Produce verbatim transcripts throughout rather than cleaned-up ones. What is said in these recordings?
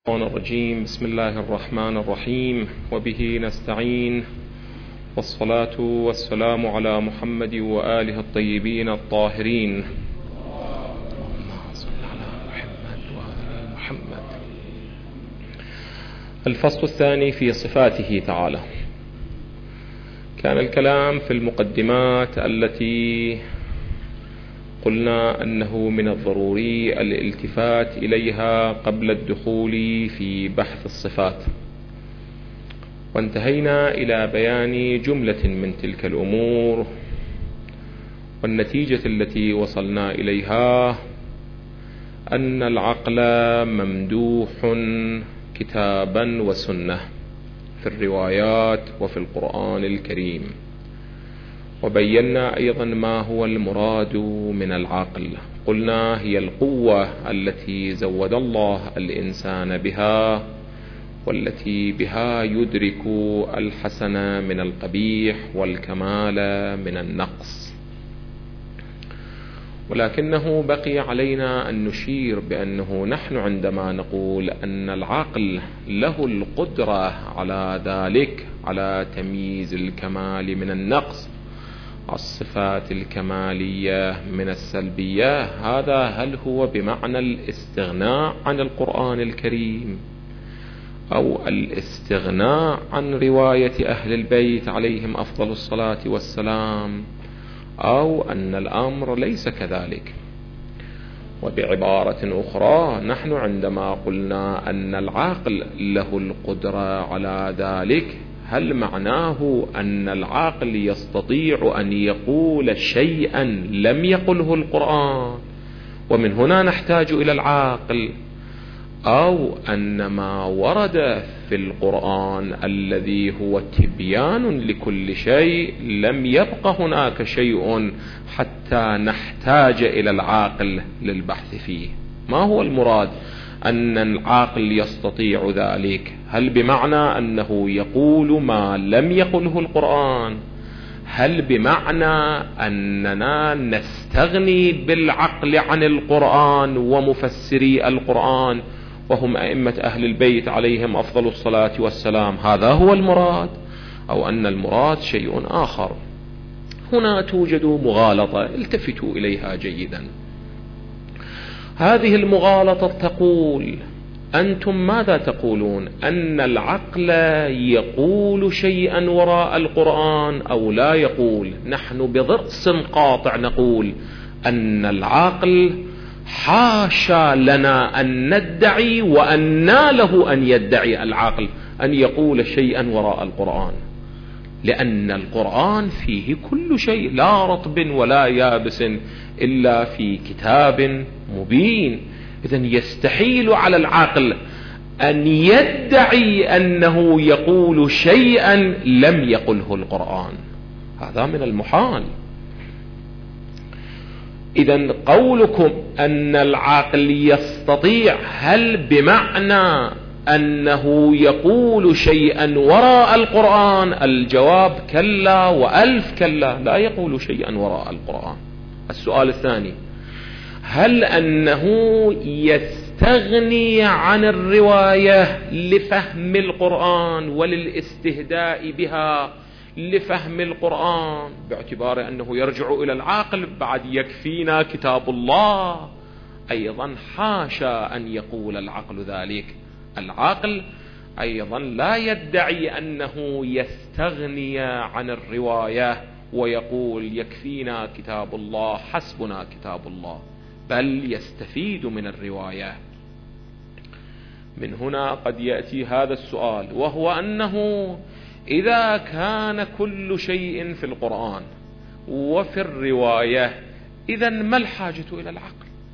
الشيطان الرجيم. بسم الله الرحمن الرحيم، وبه نستعين، والصلاة والسلام على محمد وآله الطيبين الطاهرين. اللهم صل على محمد وآل محمد. الفصل الثاني في صفاته تعالى. كان الكلام في المقدمات التي قلنا أنه من الضروري الالتفات إليها قبل الدخول في بحث الصفات، وانتهينا إلى بيان جملة من تلك الأمور، والنتيجة التي وصلنا إليها أن العقل ممدوح كتابا وسنة في الروايات وفي القرآن الكريم. وبينا أيضا ما هو المراد من العقل. قلنا هي القوة التي زود الله الإنسان بها، والتي بها يدرك الحسن من القبيح والكمال من النقص. ولكنه بقي علينا أن نشير بأنه نحن عندما نقول أن العقل له القدرة على ذلك، على تمييز الكمال من النقص، الصفات الكمالية من السلبية، هذا هل هو بمعنى الاستغناء عن القرآن الكريم أو الاستغناء عن رواية أهل البيت عليهم أفضل الصلاة والسلام، أو أن الأمر ليس كذلك؟ وبعبارة أخرى، نحن عندما قلنا أن العقل له القدرة على ذلك، هل معناه أن العقل يستطيع أن يقول شيئا لم يقله القرآن ومن هنا نحتاج إلى العقل، أو أن ما ورد في القرآن الذي هو تبيان لكل شيء لم يبق هناك شيء حتى نحتاج إلى العقل للبحث فيه؟ ما هو المراد أن العقل يستطيع ذلك؟ هل بمعنى أنه يقول ما لم يقله القرآن؟ هل بمعنى أننا نستغني بالعقل عن القرآن ومفسري القرآن وهم أئمة أهل البيت عليهم أفضل الصلاة والسلام؟ هذا هو المراد، أو أن المراد شيء آخر؟ هنا توجد مغالطة، التفتوا إليها جيدا. هذه المغالطة تقول: أنتم ماذا تقولون؟ أن العقل يقول شيئا وراء القرآن أو لا يقول؟ نحن بضرس قاطع نقول أن العقل حاشا لنا أن ندعي، وأنى له أن يدعي العقل أن يقول شيئا وراء القرآن، لأن القرآن فيه كل شيء، لا رطب ولا يابس إلا في كتاب مبين. إذن يستحيل على العقل أن يدعي أنه يقول شيئا لم يقله القرآن، هذا من المحال. إذن قولكم أن العقل يستطيع، هل بمعنى أنه يقول شيئا وراء القرآن؟ الجواب كلا وألف كلا، لا يقول شيئا وراء القرآن. السؤال الثاني: هل أنه يستغني عن الرواية لفهم القرآن وللاستهداء بها لفهم القرآن، باعتبار أنه يرجع إلى العقل بعد يكفينا كتاب الله؟ أيضا حاشا أن يقول العقل ذلك. العقل أيضا لا يدعي أنه يستغني عن الرواية ويقول يكفينا كتاب الله، حسبنا كتاب الله، بل يستفيد من الرواية. من هنا قد يأتي هذا السؤال، وهو أنه إذا كان كل شيء في القرآن وفي الرواية، إذن ما الحاجة إلى العقل؟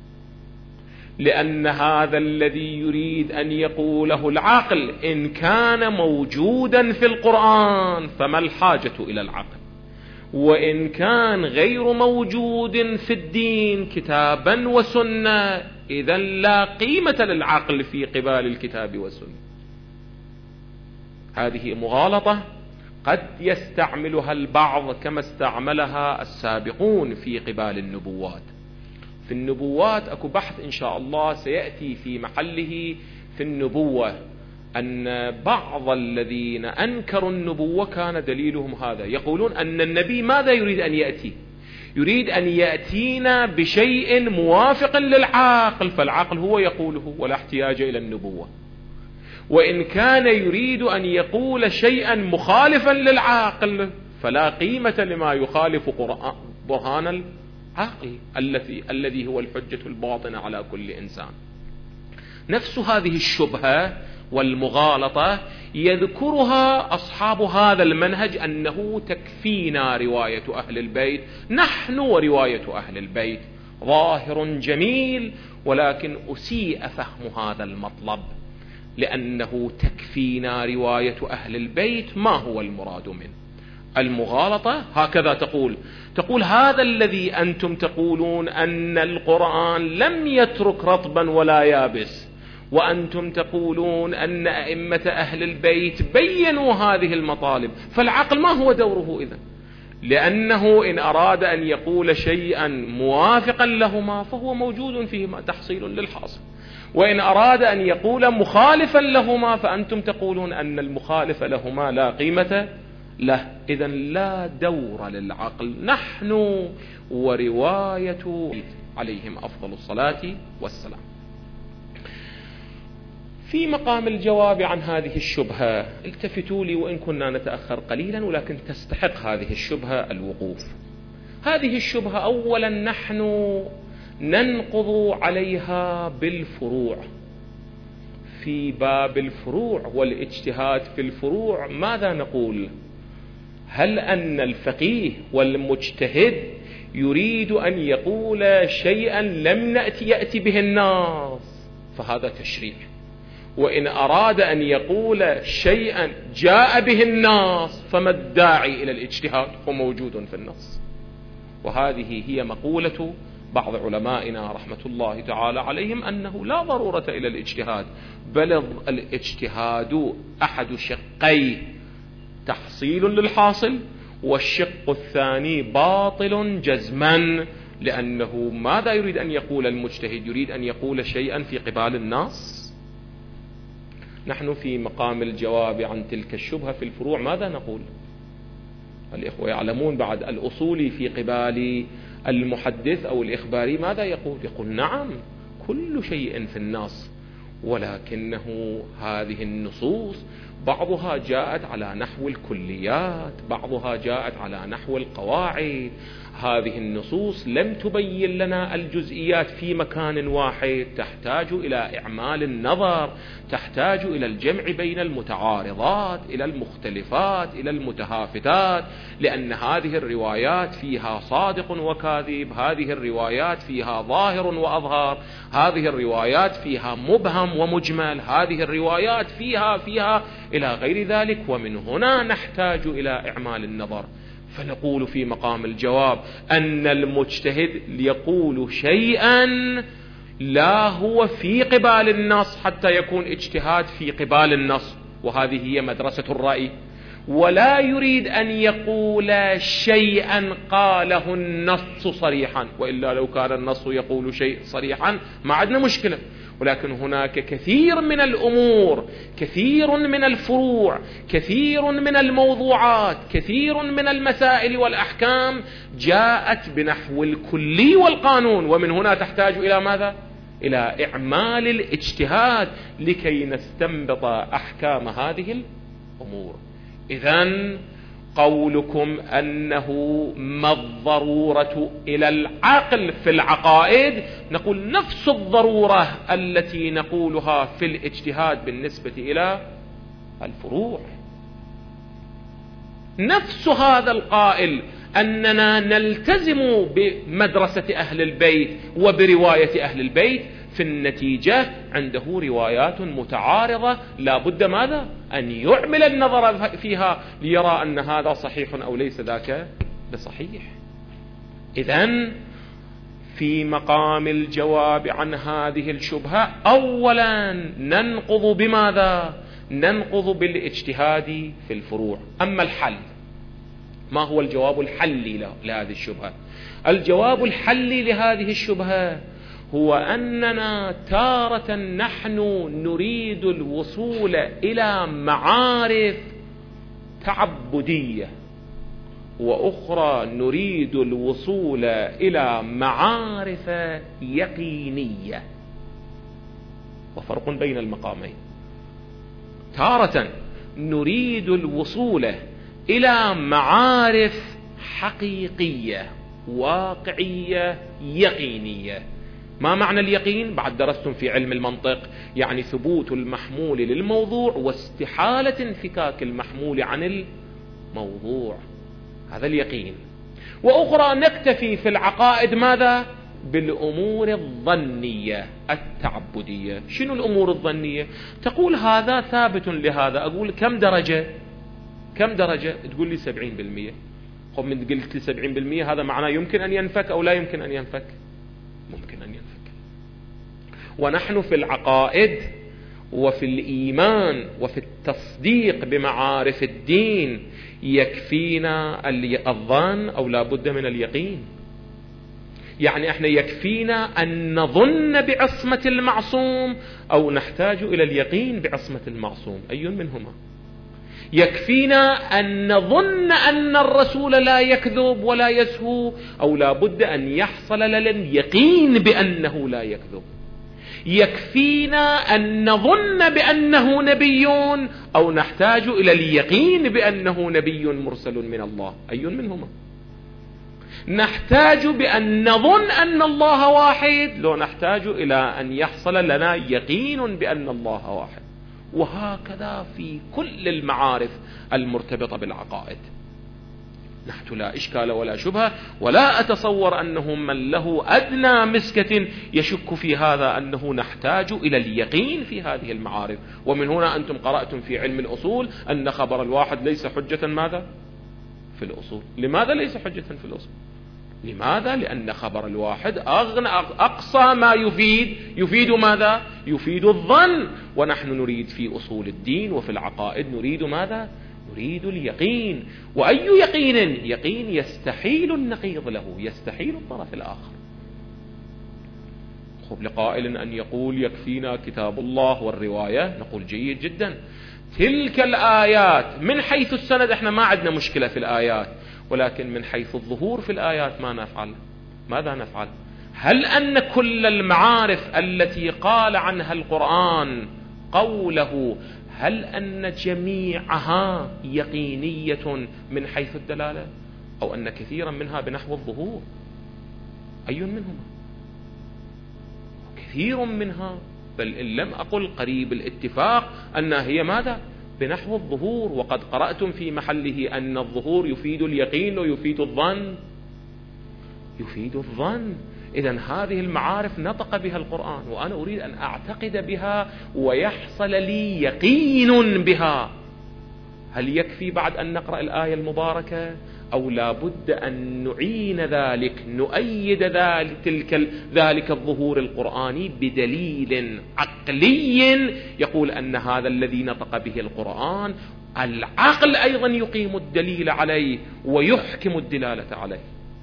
لأن هذا الذي يريد أن يقوله العقل إن كان موجودا في القرآن فما الحاجة إلى العقل، وإن كان غير موجود في الدين كتابا وسنة، إذن لا قيمة للعقل في قبال الكتاب والسنة. هذه مغالطة قد يستعملها البعض كما استعملها السابقون في قبال النبوات. في النبوات أكو بحث إن شاء الله سيأتي في محله في النبوة أن بعض الذين أنكروا النبوة كان دليلهم هذا، يقولون أن النبي ماذا يريد أن يأتي؟ يريد أن يأتينا بشيء موافق للعقل، فالعقل هو يقوله ولا احتياج إلى النبوة. وإن كان يريد أن يقول شيئا مخالفا للعقل فلا قيمة لما يخالف برهان العقل الذي الذي هو الحجة الباطنة على كل إنسان. نفس هذه الشبهة والمغالطة يذكرها أصحاب هذا المنهج، أنه تكفينا رواية أهل البيت، نحن ورواية أهل البيت ظاهر جميل، ولكن أسيء فهم هذا المطلب، لأنه تكفينا رواية أهل البيت ما هو المراد منه. المغالطة هكذا تقول تقول هذا الذي أنتم تقولون أن القرآن لم يترك رطبا ولا يابس، وأنتم تقولون أن أئمة أهل البيت بينوا هذه المطالب، فالعقل ما هو دوره إذن؟ لأنه إن أراد أن يقول شيئا موافقا لهما فهو موجود فيهما تحصيل للحاصل، وإن أراد أن يقول مخالفا لهما فأنتم تقولون أن المخالف لهما لا قيمة له. إذن لا دور للعقل، نحن ورواية عليهم أفضل الصلاة والسلام. في مقام الجواب عن هذه الشبهة التفتوا لي وإن كنا نتأخر قليلا، ولكن تستحق هذه الشبهة الوقوف. هذه الشبهة أولا نحن ننقض عليها بالفروع. في باب الفروع والاجتهاد في الفروع ماذا نقول؟ هل أن الفقيه والمجتهد يريد أن يقول شيئا لم نأتي يأتي به الناس فهذا تشريع، وإن أراد أن يقول شيئا جاء به الناس فما الداعي إلى الاجتهاد؟ هو موجود في النص. وهذه هي مقولة بعض علمائنا رحمة الله تعالى عليهم، أنه لا ضرورة إلى الاجتهاد، بل الاجتهاد أحد شقي تحصيل للحاصل، والشق الثاني باطل جزما، لأنه ماذا يريد أن يقول المجتهد؟ يريد أن يقول شيئا في قبال الناس. نحن في مقام الجواب عن تلك الشبهة في الفروع ماذا نقول؟ الإخوة يعلمون بعد الأصولي في قبال المحدث أو الإخباري ماذا يقول؟ يقول نعم كل شيء في النص، ولكنه هذه النصوص بعضها جاءت على نحو الكليات، بعضها جاءت على نحو القواعد. هذه النصوص لم تبين لنا الجزئيات في مكان واحد، تحتاج إلى إعمال النظر، تحتاج إلى الجمع بين المتعارضات، إلى المختلفات، إلى المتهافتات، لأن هذه الروايات فيها صادق وكاذب، هذه الروايات فيها ظاهر وأظهر، هذه الروايات فيها مبهم ومجمل، هذه الروايات فيها فيها إلى غير ذلك. ومن هنا نحتاج إلى إعمال النظر. فنقول في مقام الجواب أن المجتهد يقول شيئا لا هو في قبال النص حتى يكون اجتهاد في قبال النص، وهذه هي مدرسة الرأي، ولا يريد أن يقول شيئا قاله النص صريحا، وإلا لو كان النص يقول شيء صريحا ما عندنا مشكلة. ولكن هناك كثير من الأمور، كثير من الفروع، كثير من الموضوعات، كثير من المسائل والأحكام جاءت بنحو الكلي والقانون، ومن هنا تحتاج إلى ماذا؟ إلى إعمال الاجتهاد لكي نستنبط أحكام هذه الأمور. إذن قولكم أنه ما الضرورة إلى العقل في العقائد، نقول نفس الضرورة التي نقولها في الاجتهاد بالنسبة إلى الفروع. نفس هذا القائل أننا نلتزم بمدرسة أهل البيت وبرواية أهل البيت، في النتيجة عنده روايات متعارضة لا بد ماذا؟ أن يعمل النظر فيها ليرى أن هذا صحيح أو ليس ذاك بصحيح. إذن في مقام الجواب عن هذه الشبهة أولا ننقض بماذا؟ ننقض بالاجتهاد في الفروع. أما الحل، ما هو الجواب الحلي لهذه الشبهة؟ الجواب الحلي لهذه الشبهة هو أننا تارة نحن نريد الوصول إلى معارف تعبدية، وأخرى نريد الوصول إلى معارف يقينية، وفرق بين المقامين. تارة نريد الوصول إلى معارف حقيقية واقعية يقينية. ما معنى اليقين؟ بعد درستم في علم المنطق، يعني ثبوت المحمول للموضوع واستحالة انفكاك المحمول عن الموضوع، هذا اليقين. وأخرى نكتفي في العقائد ماذا؟ بالأمور الظنية التعبدية. شنو الأمور الظنية؟ تقول هذا ثابت لهذا، أقول كم درجة؟ كم درجة؟ تقول لي سبعين بالمئة. خب من قلت لي سبعين بالمئة هذا معناه يمكن أن ينفك أو لا يمكن أن ينفك؟ ممكن أن ينفك. ونحن في العقائد وفي الإيمان وفي التصديق بمعارف الدين يكفينا الظن أو لا بد من اليقين. يعني احنا يكفينا أن نظن بعصمة المعصوم أو نحتاج إلى اليقين بعصمة المعصوم، أي منهما؟ يكفينا أن نظن أن الرسول لا يكذب ولا يسهو أو لا بد أن يحصل لنا اليقين بأنه لا يكذب. يكفينا أن نظن بأنه نبي أو نحتاج إلى اليقين بأنه نبي مرسل من الله، أي منهما؟ نحتاج بأن نظن أن الله واحد لو نحتاج إلى أن يحصل لنا يقين بأن الله واحد. وهكذا في كل المعارف المرتبطة بالعقائد. نحن لا إشكال ولا شبهة، ولا أتصور أنه من له أدنى مسكة يشك في هذا أنه نحتاج إلى اليقين في هذه المعارف. ومن هنا أنتم قرأتم في علم الأصول أن خبر الواحد ليس حجة ماذا؟ في الأصول. لماذا ليس حجة في الأصول؟ لماذا؟ لأن خبر الواحد أغنى أقصى ما يفيد يفيد ماذا؟ يفيد الظن، ونحن نريد في أصول الدين وفي العقائد نريد ماذا؟ نريد اليقين. وأي يقين؟ يقين يستحيل النقيض له، يستحيل الطرف الآخر. خب لقائل أن يقول يكفينا كتاب الله والرواية، نقول جيد جدا. تلك الآيات من حيث السند احنا ما عندنا مشكلة في الآيات، ولكن من حيث الظهور في الآيات ما نفعل. ماذا نفعل؟ هل أن كل المعارف التي قال عنها القرآن قوله هل أن جميعها يقينية من حيث الدلالة، أو أن كثيرا منها بنحو الظهور؟ أي منهما؟ كثير منها، بل إن لم أقل قريب الاتفاق أنها هي ماذا؟ بنحو الظهور. وقد قرأتم في محله أن الظهور يفيد اليقين ويفيد الظن، يفيد الظن. إذن هذه المعارف نطق بها القرآن، وأنا أريد أن أعتقد بها ويحصل لي يقين بها. هل يكفي بعد أن نقرأ الآية المباركة، أو لا بد أن نعين ذلك، نؤيد ذلك تلك ذلك الظهور القرآني بدليل عقلي يقول أن هذا الذي نطق به القرآن العقل أيضا يقيم الدليل عليه ويحكم الدلالة عليه.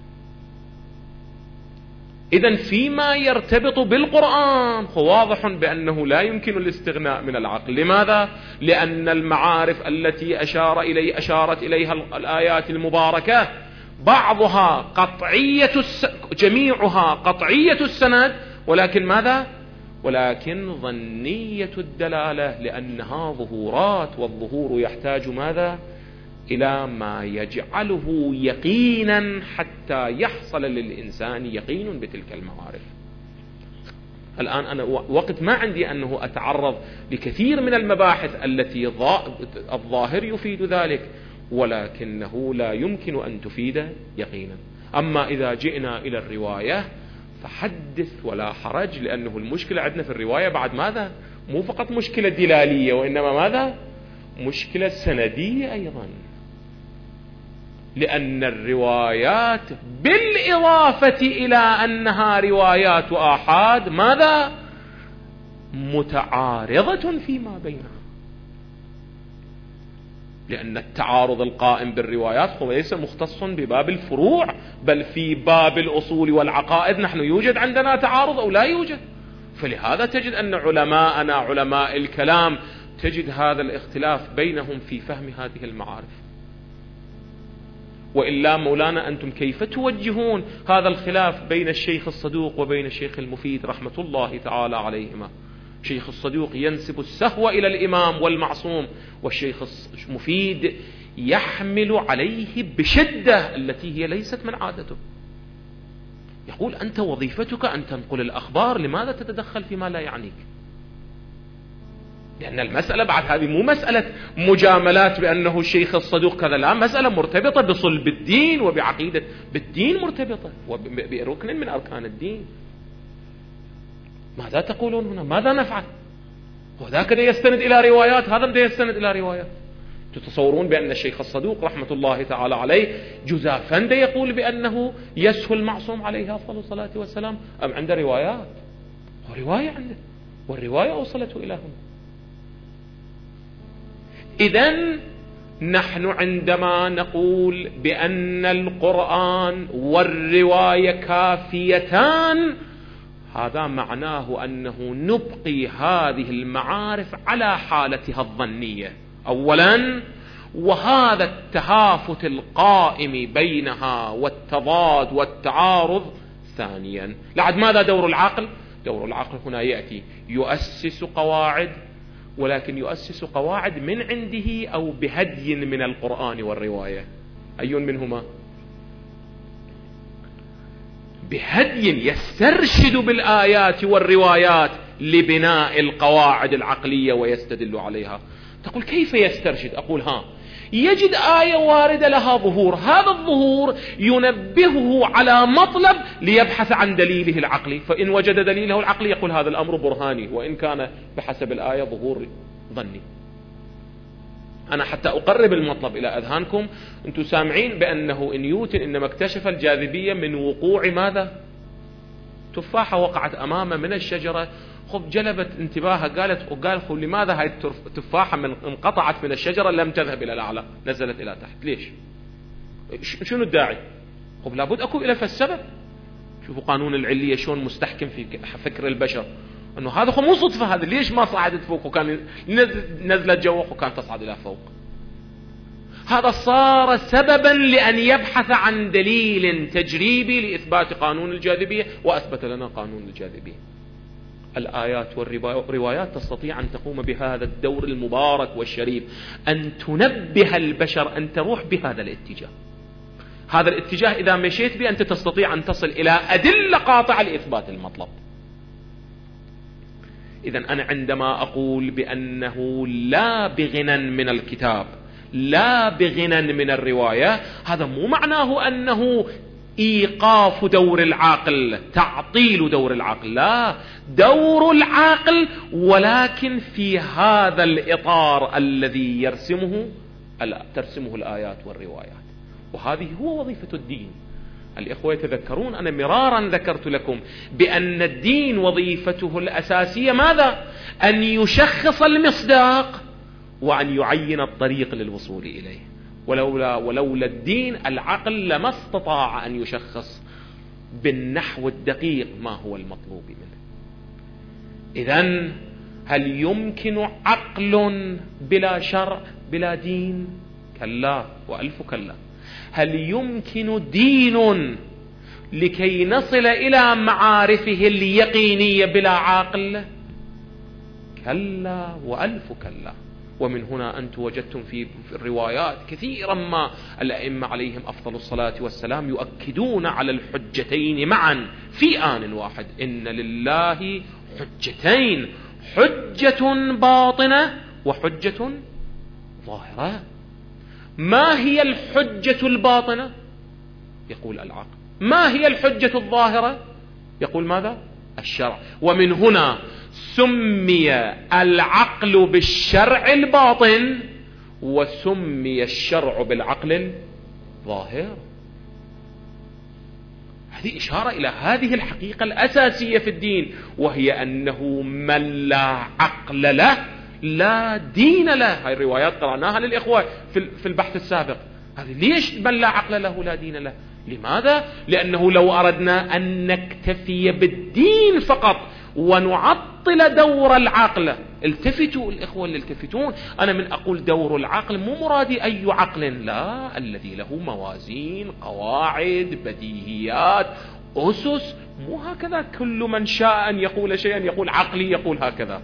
إذن فيما يرتبط بالقرآن واضح بأنه لا يمكن الاستغناء من العقل. لماذا؟ لأن المعارف التي أشار إلي أشارت إليها الآيات المباركة بعضها قطعية الس... جميعها قطعية السند، ولكن ماذا؟ ولكن ظنية الدلالة، لأنها ظهورات، والظهور يحتاج ماذا؟ إلى ما يجعله يقينا حتى يحصل للإنسان يقين بتلك المعارف. الآن أنا وقت ما عندي أنه أتعرض لكثير من المباحث التي الظاهر يفيد ذلك، ولكنه لا يمكن أن تفيد يقينا. أما إذا جئنا إلى الرواية فحدث ولا حرج، لأنه المشكلة عندنا في الرواية بعد ماذا؟ مو فقط مشكلة دلالية، وإنما ماذا؟ مشكلة سندية أيضا، لأن الروايات بالإضافة إلى أنها روايات آحاد ماذا؟ متعارضة فيما بينها. لأن التعارض القائم بالروايات هو ليس مختص بباب الفروع، بل في باب الأصول والعقائد نحن يوجد عندنا تعارض أو لا يوجد. فلهذا تجد أن علماءنا علماء الكلام تجد هذا الاختلاف بينهم في فهم هذه المعارف. وإلا مولانا أنتم كيف توجهون هذا الخلاف بين الشيخ الصدوق وبين الشيخ المفيد رحمة الله تعالى عليهما؟ شيخ الصدوق ينسب السهو إلى الإمام والمعصوم، والشيخ المفيد يحمل عليه بشدة التي هي ليست من عادته. يقول أنت وظيفتك أن تنقل الأخبار، لماذا تتدخل فيما لا يعنيك؟ لأن المسألة بعد هذه مو مسألة مجاملات بأنه الشيخ الصدوق كذا، لا، مسألة مرتبطة بصلب الدين وبعقيدة بالدين، مرتبطة وبركن من أركان الدين. ماذا تقولون هنا؟ ماذا نفعل؟ وذاك يستند إلى روايات، هذا يستند إلى روايات. تتصورون بأن الشيخ الصدوق رحمة الله تعالى عليه جزافا يقول بأنه يسهو المعصوم عليه أفضل الصلاة والسلام، أم عنده روايات؟ ورواية عنده، والرواية أوصلته إلى هنا. إذن نحن عندما نقول بأن القرآن والرواية كافيتان، هذا معناه أنه نبقي هذه المعارف على حالتها الظنية أولا، وهذا التهافت القائم بينها والتضاد والتعارض ثانيا. لعد ماذا دور العقل؟ دور العقل هنا يأتي يؤسس قواعد، ولكن يؤسس قواعد من عنده أو بهدي من القرآن والرواية. أي منهما؟ بهدي يسترشد بالآيات والروايات لبناء القواعد العقلية ويستدل عليها. تقول كيف يسترشد؟ أقول ها، يجد آية واردة لها ظهور، هذا الظهور ينبهه على مطلب ليبحث عن دليله العقلي، فإن وجد دليله العقلي يقول هذا الأمر برهاني، وإن كان بحسب الآية ظهور ظني. أنا حتى أقرب المطلب إلى أذهانكم، أنتم سامعين بأنه نيوتن إنما اكتشف الجاذبية من وقوع ماذا؟ تفاحة وقعت أمامه من الشجرة، خب جلبت انتباهه، قالت وقال خب لماذا هاي التفاحة من انقطعت من الشجرة لم تذهب إلى الأعلى، نزلت إلى تحت؟ ليش؟ شنو الداعي؟ خب لابد أكون إلى فالسبب. شوفوا قانون العلية شلون مستحكم في فكر البشر، أنه هذا خب مو صدفة، هذا ليش ما صعدت فوق وكان نزلت جوق وكان تصعد إلى فوق؟ هذا صار سببا لأن يبحث عن دليل تجريبي لإثبات قانون الجاذبية، وأثبت لنا قانون الجاذبية. الآيات والروايات تستطيع أن تقوم بهذا الدور المبارك والشريف، أن تنبه البشر أن تروح بهذا الاتجاه. هذا الاتجاه إذا مشيت به أنت تستطيع أن تصل إلى أدلة قاطعة لإثبات المطلب. إذن أنا عندما أقول بأنه لا بغنى من الكتاب، لا بغنى من الرواية، هذا مو معناه أنه إيقاف دور العقل، تعطيل دور العقل، لا، دور العقل ولكن في هذا الإطار الذي يرسمه ترسمه الآيات والروايات. وهذه هو وظيفة الدين. الإخوة يتذكرون أنا مرارا ذكرت لكم بأن الدين وظيفته الأساسية ماذا؟ أن يشخص المصداق وأن يعين الطريق للوصول إليه. ولولا, ولولا الدين العقل لما استطاع أن يشخص بالنحو الدقيق ما هو المطلوب منه. إذن هل يمكن عقل بلا شرع بلا دين؟ كلا وألف كلا. هل يمكن دين لكي نصل إلى معارفه اليقينية بلا عقل؟ كلا وألف كلا. ومن هنا أنتم وجدتم في الروايات كثيرا ما الأئمة عليهم أفضل الصلاة والسلام يؤكدون على الحجتين معا في آن واحد. إن لله حجتين، حجة باطنة وحجة ظاهرة. ما هي الحجة الباطنة؟ يقول العقل. ما هي الحجة الظاهرة؟ يقول ماذا؟ الشرع. ومن هنا سمي العقل بالشرع الباطن وسمي الشرع بالعقل الظاهر. هذه إشارة إلى هذه الحقيقة الأساسية في الدين، وهي أنه من لا عقل له لا دين له. هاي الروايات قرأناها للإخوة في البحث السابق. هذه ليش من لا عقل له لا دين له؟ لماذا؟ لأنه لو أردنا أن نكتفي بالدين فقط ونعطل دور العقل، التفتوا الإخوة اللي التفتون، أنا من أقول دور العقل مو مرادي أي عقل، لا، الذي له موازين، قواعد، بديهيات، أسس. مو هكذا كل من شاء أن يقول شيئا يقول عقلي يقول هكذا.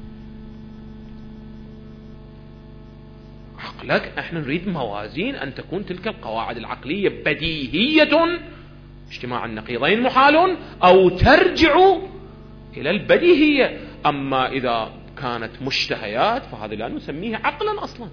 عقلك احنا نريد موازين، أن تكون تلك القواعد العقلية بديهية، اجتماع النقيضين محال، أو ترجع إلى البديهية. أما إذا كانت مشتهيات فهذا لا نسميه عقلا أصلا.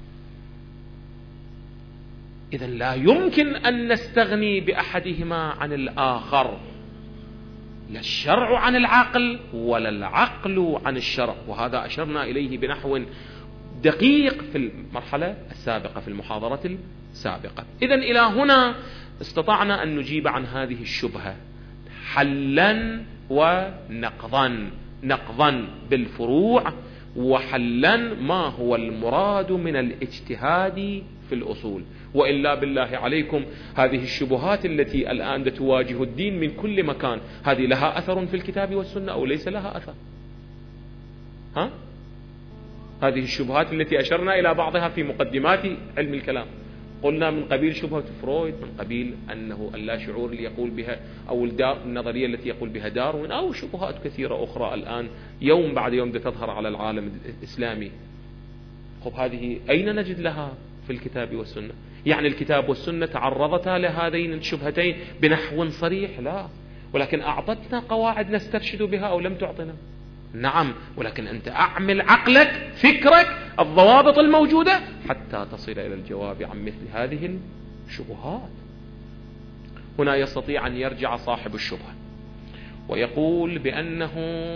إذن لا يمكن أن نستغني بأحدهما عن الآخر، لا الشرع عن العقل ولا العقل عن الشرع، وهذا أشرنا إليه بنحو دقيق في المرحلة السابقة في المحاضرة السابقة. إذن إلى هنا استطعنا أن نجيب عن هذه الشبهة حلا ونقضا، نقضا بالفروع، وحلا ما هو المراد من الاجتهاد في الأصول. وإلا بالله عليكم هذه الشبهات التي الآن تواجه الدين من كل مكان، هذه لها أثر في الكتاب والسنة أو ليس لها أثر؟ ها؟ هذه الشبهات التي أشرنا إلى بعضها في مقدمات علم الكلام، قلنا من قبيل شبهة فرويد، من قبيل أنه اللا شعور اللي يقول بها، أو النظرية التي يقول بها داروين، أو شبهات كثيرة أخرى الآن يوم بعد يوم تظهر على العالم الإسلامي. خب هذه أين نجد لها في الكتاب والسنة؟ يعني الكتاب والسنة تعرضتا لهذين الشبهتين بنحو صريح؟ لا، ولكن أعطتنا قواعد نسترشد بها أو لم تعطنا؟ نعم، ولكن أنت أعمل عقلك، فكرك، الضوابط الموجودة حتى تصل إلى الجواب عن مثل هذه الشبهات. هنا يستطيع أن يرجع صاحب الشبهة ويقول بأنه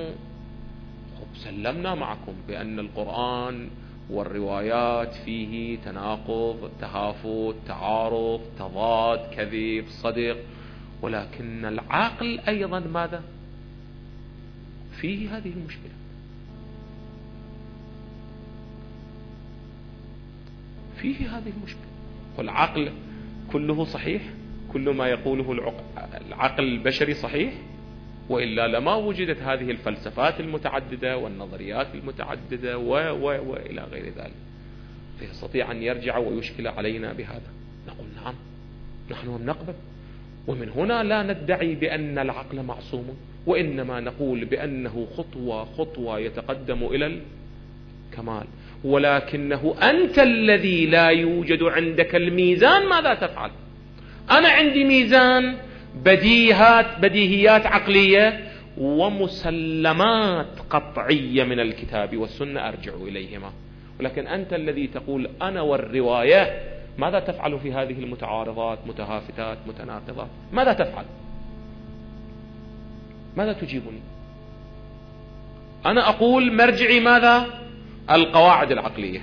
سلمنا معكم بأن القرآن والروايات فيه تناقض، تهافت، تعارض، تضاد، كذب، صدق، ولكن العقل أيضا ماذا؟ فيه هذه المشكلة. فيه هذه المشكلة. والعقل كله صحيح، كل ما يقوله العقل البشري صحيح، وإلا لما وجدت هذه الفلسفات المتعددة والنظريات المتعددة و و وإلى غير ذلك. فيستطيع أن يرجع ويشكل علينا بهذا. نقول نعم، نحن نقبل، ومن هنا لا ندعي بأن العقل معصوم، وإنما نقول بأنه خطوة خطوة يتقدم إلى الكمال، ولكنه أنت الذي لا يوجد عندك الميزان. ماذا تفعل؟ أنا عندي ميزان بديهات بديهيات عقلية ومسلمات قطعية من الكتاب والسنة أرجع إليهما، ولكن أنت الذي تقول أنا والرواية. ماذا تفعل في هذه المتعارضات، متهافتات، متناقضات؟ ماذا تفعل؟ ماذا تجيبني؟ أنا أقول مرجعي ماذا؟ القواعد العقلية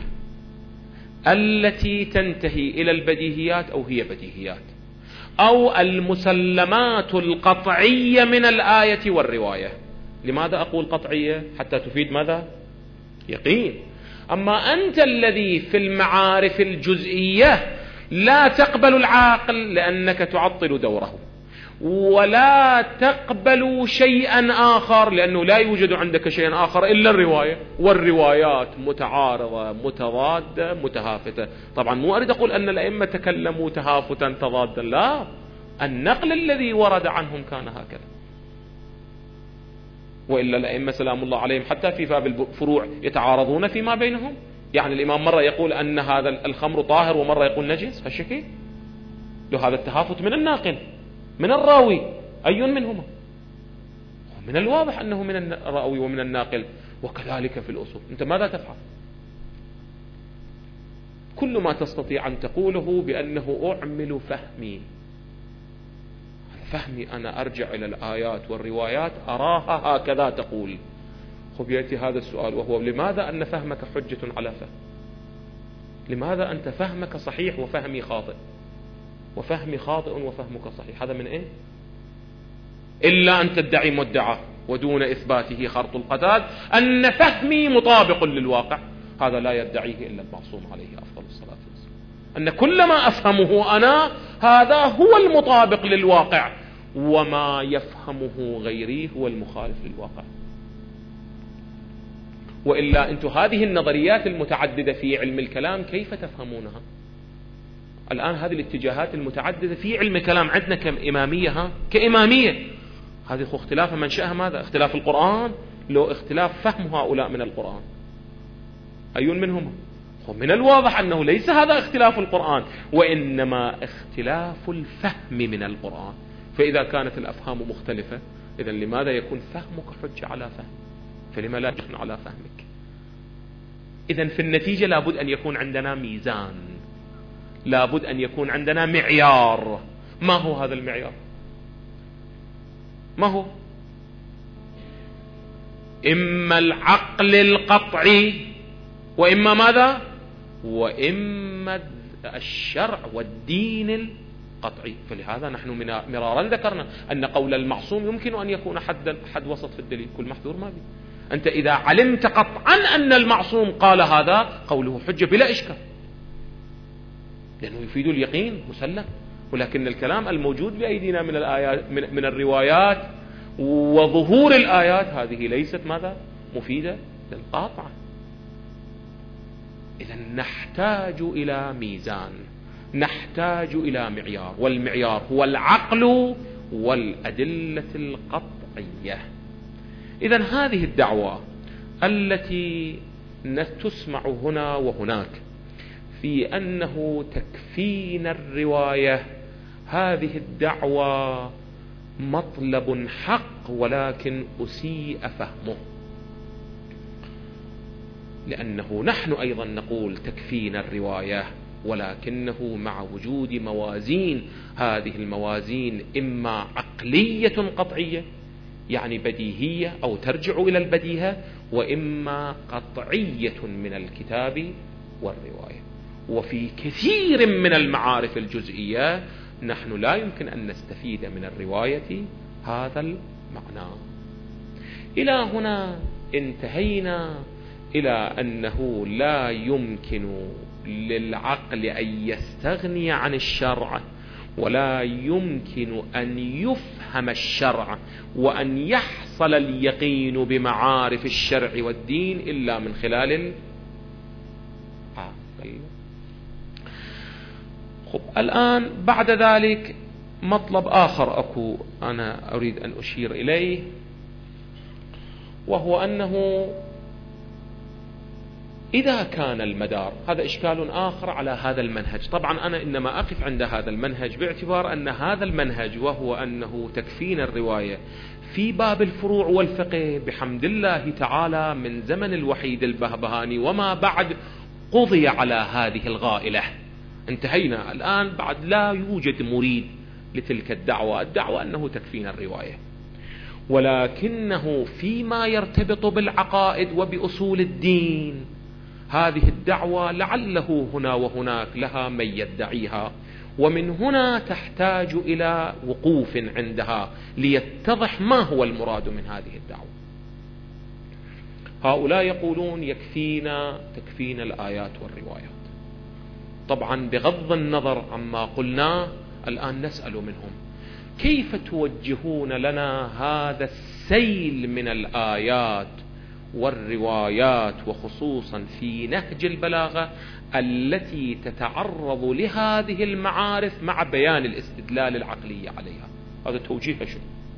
التي تنتهي إلى البديهيات أو هي بديهيات، أو المسلمات القطعية من الآية والرواية. لماذا أقول قطعية؟ حتى تفيد ماذا؟ يقين. أما أنت الذي في المعارف الجزئية لا تقبل العاقل لأنك تعطل دوره، ولا تقبل شيئا آخر لأنه لا يوجد عندك شيء آخر إلا الرواية، والروايات متعارضة متضادة متهافتة. طبعا مو أريد أقول أن الأئمة تكلموا تهافتا تضادا، لا، النقل الذي ورد عنهم كان هكذا، وإلا الأئمة سلام الله عليهم حتى في باب الفروع يتعارضون فيما بينهم. يعني الإمام مرة يقول أن هذا الخمر طاهر ومرة يقول نجس، هالشكل لو هذا التهافت من الناقل من الراوي، أي منهما؟ من الواضح أنه من الراوي ومن الناقل. وكذلك في الأصول، أنت ماذا تفعل؟ كل ما تستطيع أن تقوله بأنه أعمل فهمي، فهمي أنا أرجع إلى الآيات والروايات أراها هكذا تقول. خب يأتي هذا السؤال وهو لماذا أن فهمك حجة على فهم؟ لماذا أنت فهمك صحيح وفهمي خاطئ، وفهمي خاطئ وفهمك صحيح؟ هذا من إيه؟ إلا أن تدعي مدعى ودون إثباته خرط القتاد أن فهمي مطابق للواقع، هذا لا يدعيه إلا المعصوم عليه أفضل الصلاة والسلام، أن كل ما أفهمه أنا هذا هو المطابق للواقع، وما يفهمه غيري هو المخالف للواقع. وإلا أنتم هذه النظريات المتعددة في علم الكلام كيف تفهمونها؟ الآن هذه الاتجاهات المتعددة في علم الكلام عندنا كإمامية، ها كإمامية، هذه اختلاف منشأها ماذا؟ اختلاف القرآن، لو اختلاف فهم هؤلاء من القرآن، أي منهم؟ من الواضح أنه ليس هذا اختلاف القرآن، وإنما اختلاف الفهم من القرآن. فإذا كانت الأفهام مختلفة، إذا لماذا يكون فهمك حجة على فهم؟ فلما لا يكون على فهمك؟ إذا في النتيجة لابد أن يكون عندنا ميزان، لابد أن يكون عندنا معيار. ما هو هذا المعيار؟ ما هو؟ إما العقل القطعي، وإما ماذا؟ وإما الشرع والدين القطعي. فلهذا نحن مرارا ذكرنا أن قول المعصوم يمكن أن يكون حد حد وسط في الدليل، كل محذور ما بي. أنت إذا علمت قطعا أن المعصوم قال هذا، قوله حجة بلا إشكال، لأنه يفيد اليقين مسلم. ولكن الكلام الموجود بأيدينا من الآيات من, من الروايات وظهور الآيات هذه ليست ماذا؟ مفيدة للقاطعة. إذا نحتاج إلى ميزان، نحتاج إلى معيار، والمعيار هو العقل والأدلة القطعية. إذا هذه الدعوة التي تسمع هنا وهناك في أنه تكفينا الرواية، هذه الدعوة مطلب حق ولكن أسيء فهمه، لأنه نحن أيضا نقول تكفينا الرواية، ولكنه مع وجود موازين، هذه الموازين إما عقلية قطعية يعني بديهية أو ترجع إلى البديهة، وإما قطعية من الكتاب والرواية. وفي كثير من المعارف الجزئية نحن لا يمكن أن نستفيد من الرواية هذا المعنى. إلى هنا انتهينا إلى أنه لا يمكن للعقل أن يستغني عن الشرع، ولا يمكن أن يفهم الشرع وأن يحصل اليقين بمعارف الشرع والدين إلا من خلال العقل. خب الآن بعد ذلك مطلب آخر أكو أنا أريد أن أشير إليه، وهو أنه إذا كان المدار، هذا إشكال آخر على هذا المنهج. طبعا أنا إنما أقف عند هذا المنهج باعتبار أن هذا المنهج وهو أنه تكفينا الرواية في باب الفروع والفقه بحمد الله تعالى من زمن الوحيد البهبهاني وما بعد قضي على هذه الغائلة، انتهينا الآن، بعد لا يوجد مريد لتلك الدعوة، الدعوة أنه تكفينا الرواية. ولكنه فيما يرتبط بالعقائد وبأصول الدين، هذه الدعوة لعله هنا وهناك لها من يدعيها، ومن هنا تحتاج إلى وقوف عندها ليتضح ما هو المراد من هذه الدعوة. هؤلاء يقولون يكفينا تكفينا الآيات والروايات. طبعا بغض النظر عما قلناه الآن نسأل منهم كيف توجهون لنا هذا السيل من الآيات والروايات، وخصوصا في نهج البلاغة التي تتعرض لهذه المعارف مع بيان الاستدلال العقلي عليها. هذا توجيه شو؟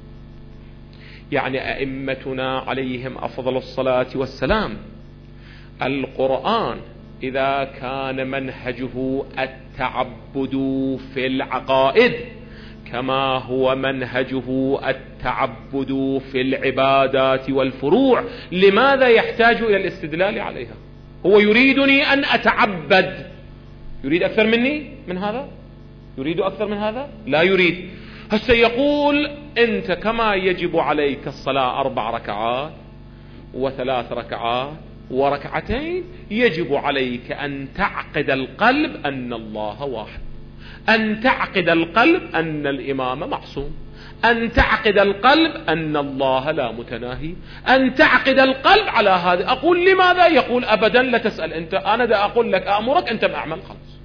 يعني أئمتنا عليهم أفضل الصلاة والسلام، القرآن إذا كان منهجه التعبد في العقائد كما هو منهجه التعبد في العبادات والفروع، لماذا يحتاج إلى الاستدلال عليها؟ هو يريدني أن أتعبد، يريد أكثر مني من هذا؟ يريد أكثر من هذا؟ لا يريد. هسه يقول أنت كما يجب عليك الصلاة أربع ركعات وثلاث ركعات وركعتين، يجب عليك أن تعقد القلب أن الله واحد، أن تعقد القلب أن الإمام معصوم، أن تعقد القلب أن الله لا متناهي، أن تعقد القلب على هذا. أقول لماذا؟ يقول أبدا لا تسأل أنت، أنا دا أقول لك أأمرك أنت أعمل خلاص.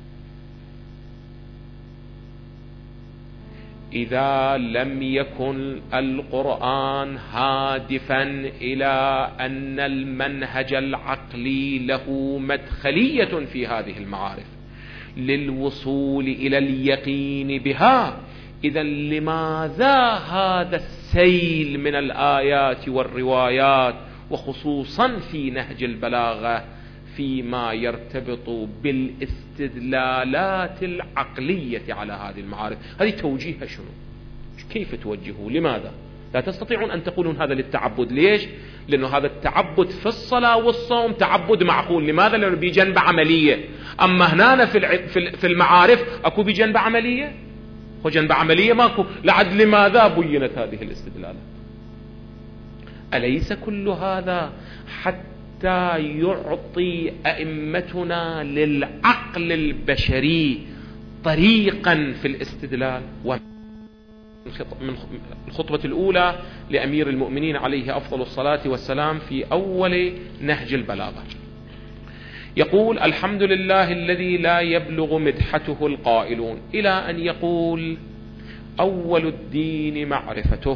إذا لم يكن القرآن هادفا إلى أن المنهج العقلي له مدخلية في هذه المعارف للوصول إلى اليقين بها، إذا لماذا هذا السيل من الآيات والروايات، وخصوصا في نهج البلاغة فيما يرتبط بالاستدلالات العقلية على هذه المعارف؟ هذه توجيهها شنو؟ كيف توجهه؟ لماذا؟ لا تستطيعون أن تقولون هذا للتعبد. ليش؟ لأنه هذا التعبد في الصلاة والصوم تعبد معقول. لماذا؟ لأنه بجنب عملية. أما هنا في المعارف أكو بجنب عملية، وجنب عملية ماكو. لعد لماذا بينت هذه الاستدلالات؟ أليس كل هذا حتى يعطي أئمتنا للعقل البشري طريقا في الاستدلال؟ من الخطبة الأولى لأمير المؤمنين عليه أفضل الصلاة والسلام في أول نهج البلاغة يقول: الحمد لله الذي لا يبلغ مدحته القائلون، إلى أن يقول: أول الدين معرفته،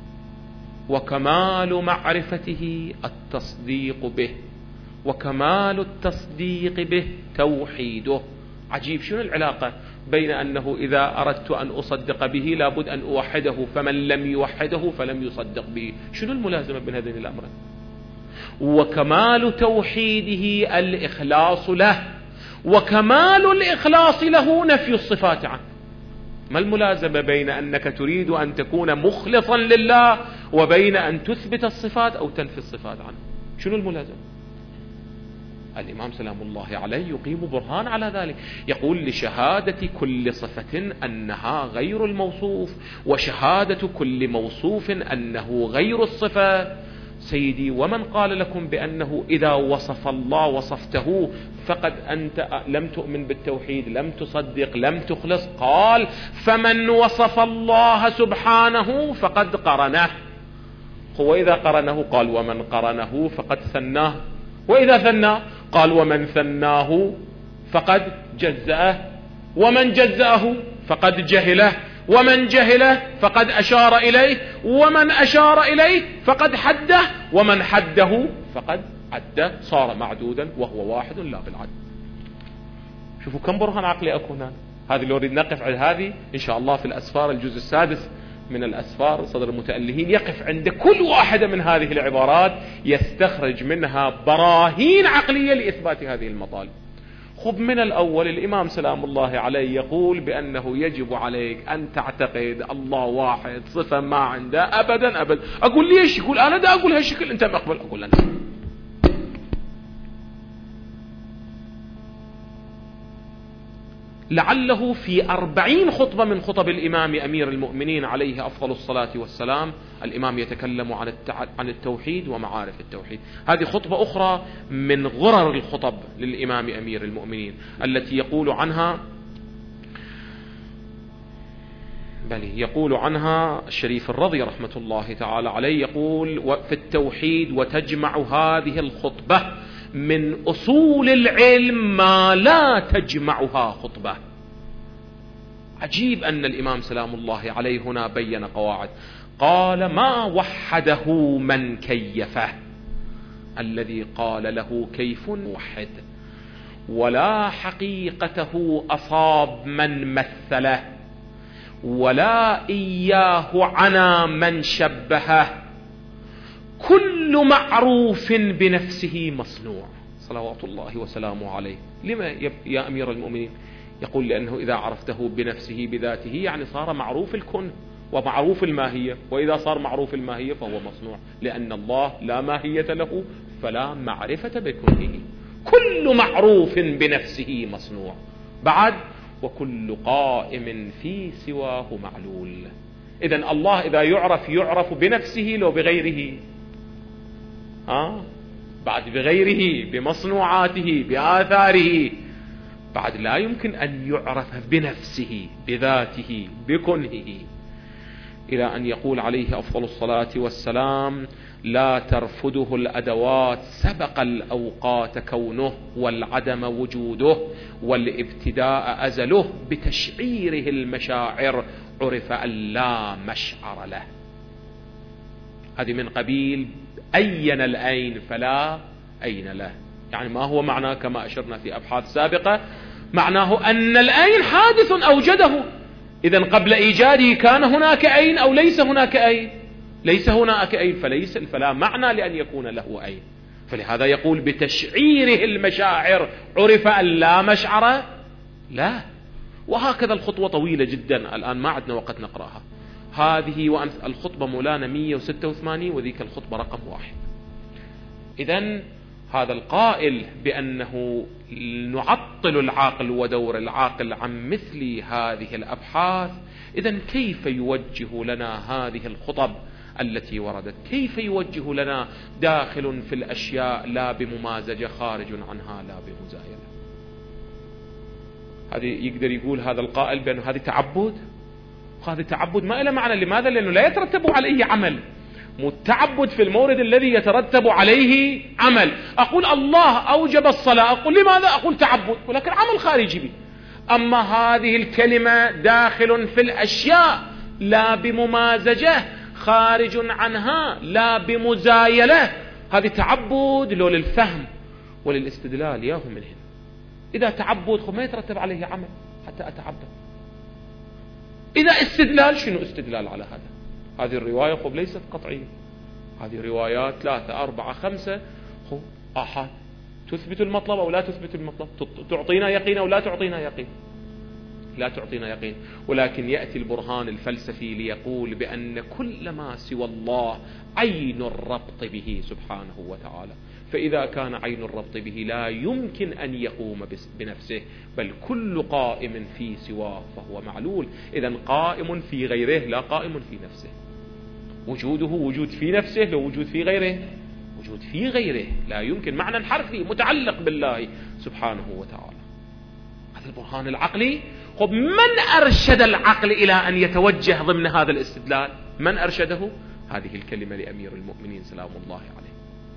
وكمال معرفته التصديق به، وكمال التصديق به توحيده. عجيب، شنو العلاقة بين أنه إذا أردت أن أصدق به لابد أن أوحده، فمن لم يوحده فلم يصدق به؟ شنو الملازمة بين هذين الأمرين؟ وكمال توحيده الإخلاص له، وكمال الإخلاص له نفي الصفات عنه. ما الملازمة بين أنك تريد أن تكون مخلصا لله وبين أن تثبت الصفات أو تنفي الصفات عنه؟ شنو الملازمة؟ الإمام سلام الله عليه يقيم برهان على ذلك، يقول: لشهادة كل صفة أنها غير الموصوف، وشهادة كل موصوف أنه غير الصفة. سيدي، ومن قال لكم بأنه إذا وصف الله وصفته فقد أنت لم تؤمن بالتوحيد، لم تصدق، لم تخلص؟ قال: فمن وصف الله سبحانه فقد قرنه. هو إذا قرنه قال: ومن قرنه فقد ثناه، وإذا ثناه قال: ومن ثناه فقد جزأه، ومن جزأه فقد جهله، ومن جهله فقد أشار إليه، ومن أشار إليه فقد حده، ومن حده فقد عده، صار معدودا وهو واحد لا بالعد. شوفوا كم برهان عقلي أكو هنا. هذه لو نريد نقف على هذه إن شاء الله في الأسفار، الجزء السادس من الأسفار صدر المتألهين، يقف عند كل واحدة من هذه العبارات يستخرج منها براهين عقلية لإثبات هذه المطالب. خب من الأول، الإمام سلام الله عليه يقول بأنه يجب عليك أن تعتقد الله واحد، صفة ما عنده أبدا أبدا. أقول ليش؟ يقول: أنا دا أقول هالشكل، أنت مقبل. أقول أنا لعله في أربعين خطبة من خطب الإمام أمير المؤمنين عليه أفضل الصلاة والسلام الإمام يتكلم عن عن التوحيد ومعارف التوحيد. هذه خطبة أخرى من غرر الخطب للإمام أمير المؤمنين التي يقول عنها بل يقول عنها الشريف الرضي رحمة الله تعالى عليه، يقول في التوحيد: وتجمع هذه الخطبة من أصول العلم ما لا تجمعها خطبة. عجيب أن الإمام سلام الله عليه هنا بين قواعد. قال: ما وحده من كيفه، الذي قال له كيف وحد، ولا حقيقته أصاب من مثله، ولا إياه عنا من شبهه، كل معروف بنفسه مصنوع، صلوات الله وسلامه عليه. لما يا أمير المؤمنين؟ يقول: لأنه إذا عرفته بنفسه بذاته يعني صار معروف الكون ومعروف الماهية، وإذا صار معروف الماهية فهو مصنوع، لأن الله لا ماهية له فلا معرفة بكونه. كل معروف بنفسه مصنوع. بعد: وكل قائم في سواه معلول. إذن الله إذا يعرف يعرف بنفسه لو بغيره؟ آه بعد بغيره، بمصنوعاته، بآثاره. بعد لا يمكن أن يعرف بنفسه بذاته بكنهه. إلى أن يقول عليه أفضل الصلاة والسلام: لا ترفده الأدوات سبق الأوقات كونه، والعدم وجوده، والابتداء أزله، بتشعيره المشاعر عرف أن لا مشعر له. هذه من قبيل أين الأين فلا أين له. يعني ما هو معناه كما أشرنا في أبحاث سابقة؟ معناه أن الأين حادث أوجده، إذن قبل إيجاده كان هناك أين أو ليس هناك أين؟ ليس هناك أين، فليس فلا معنى لأن يكون له أين. فلهذا يقول بتشعيره المشاعر عرف أن لا مشعر لا. وهكذا الخطوة طويلة جدا، الآن ما عندنا وقت نقرأها. هذه الخطبة مولانا مئة وستة وثمانين، وذيك الخطبة رقم واحد. إذن هذا القائل بأنه نعطل العاقل ودور العاقل عن مثل هذه الأبحاث، إذن كيف يوجه لنا هذه الخطب التي وردت؟ كيف يوجه لنا داخل في الأشياء لا بممازجة، خارج عنها لا بمزايلة؟ هذه يقدر يقول هذا القائل بأنه هذه تعبد؟ هذه تعبد ما إلى معنى. لماذا؟ لأنه لا يترتب عليه عمل. متعبد في المورد الذي يترتب عليه عمل. أقول الله أوجب الصلاة، أقول لماذا؟ أقول تعبد، ولكن عمل خارجي بي. أما هذه الكلمة داخل في الأشياء لا بممازجة، خارج عنها لا بمزايلة، هذه تعبد لو للفهم وللاستدلال ياهو من هنا. إذا تعبد خب ما يترتب عليه عمل حتى أتعبد. إذا استدلال، شنو استدلال على هذا؟ هذه الرواية خب ليست قطعية، هذه روايات ثلاثة أربعة خمسة خب آحاد، تثبت المطلب أو لا تثبت المطلب، تعطينا يقين أو لا تعطينا يقين، لا تعطينا يقين. ولكن يأتي البرهان الفلسفي ليقول بأن كل ما سوى الله عين الربط به سبحانه وتعالى، فإذا كان عين الربط به لا يمكن أن يقوم بنفسه، بل كل قائم في سواه فهو معلول. إذن قائم في غيره لا قائم في نفسه. وجوده وجود في نفسه، لو وجود في غيره وجود في غيره، لا يمكن. معنى حرفي متعلق بالله سبحانه وتعالى. هذا البرهان العقلي. خب من أرشد العقل إلى أن يتوجه ضمن هذا الاستدلال؟ من أرشده؟ هذه الكلمة لأمير المؤمنين سلام الله عليه.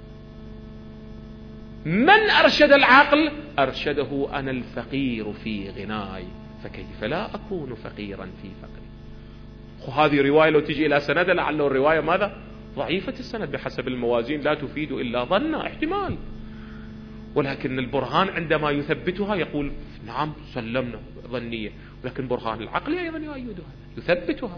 من أرشد العقل؟ أرشده أنا الفقير في غناي، فكيف لا أكون فقيرا في فقري. هذه رواية لو تجي إلى سند لعله الرواية ماذا؟ ضعيفة السند بحسب الموازين، لا تفيد إلا ظنا، احتمال. ولكن البرهان عندما يثبتها يقول نعم سلمنا ظنية، ولكن برهان العقل أيضا يؤيدها يثبتها.